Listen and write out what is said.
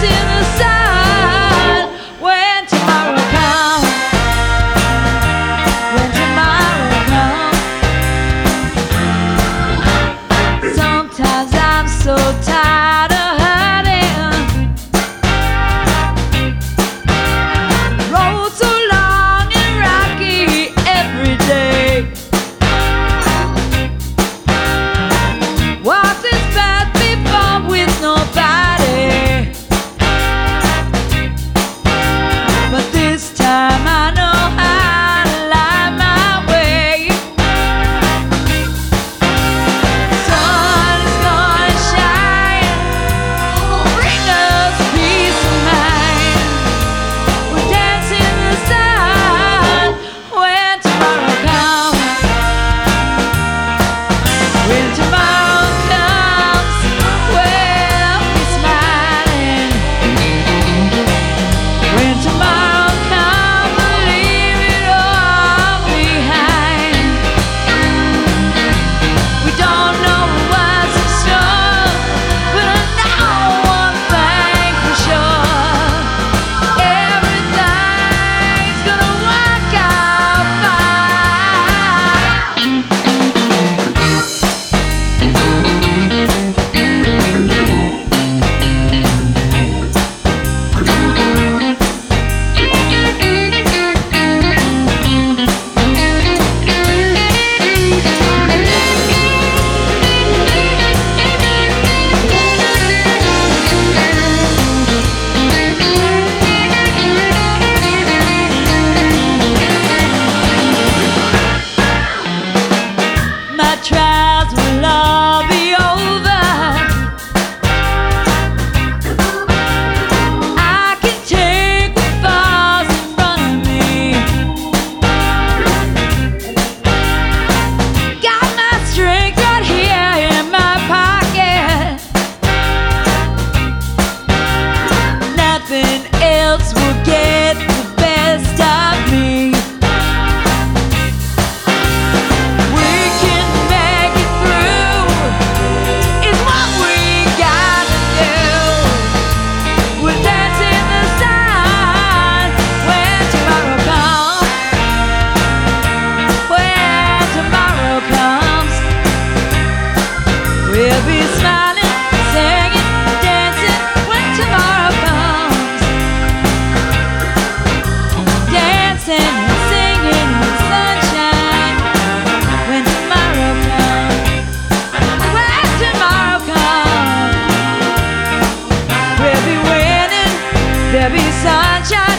trials will all be over. I can take what falls in front of me. Got my strength right here in my pocket. Nothing else will get the best of me. We'll be smiling, singing, dancing when tomorrow comes. Dancing and singing in the sunshine when tomorrow comes. When tomorrow comes, we'll be winning, there'll be sunshine.